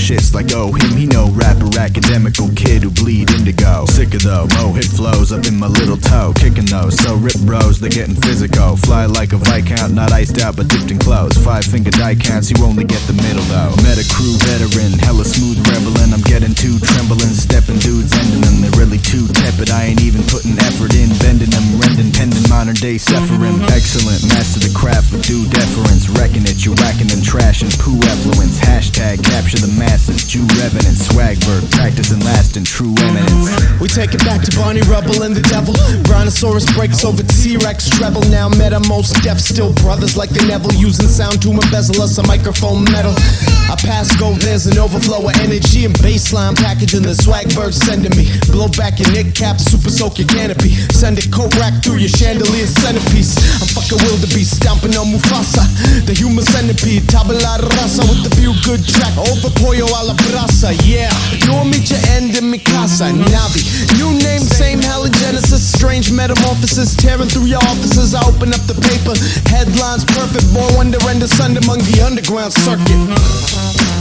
shits like oh him, he no rapper, academical kid who bleed indigo. Sicker though, mo hit flows up in my little toe, kicking those, so rip bros, they're getting physical. Fly like a Viscount, not iced out but dipped in clothes. 5-finger die counts, you only get the middle though. Meta crew veteran, hella smooth rebelin', I'm getting too trembling, stepping dudes ending them, they're really too tepid. I ain't even putting effort in, bending them, rending, pending modern day Sephirim. Excellent, master the craft with due deference, wrecking it, you whacking and trashing, poo effluence. Hashtag capture the masses, Jew revenant, swagberg, practicing lasting true eminence. We take it back to Barney Rubble and the devil. Brontosaurus breaks over T-Rex treble. Now meta, most deaf, still brothers like the Neville, using sound to embezzle us a microphone metal. I pass go, there's an overflow of energy and baseline packaging the swagberg sending me. Blow back your nick cap, super soak your canopy. Send a coat rack through your chandelier centerpiece. I'm fucking wildebeest, stomping on Mufasa, the human centipede. Tabula rasa with the feel good track, over pollo a la brasa. Yeah, you'll meet your end in mi casa, Navi. New name, same halogenesis, strange metamorphosis, tearing through your offices. I open up the paper, headlines perfect, born wonder and the sun among the underground circuit.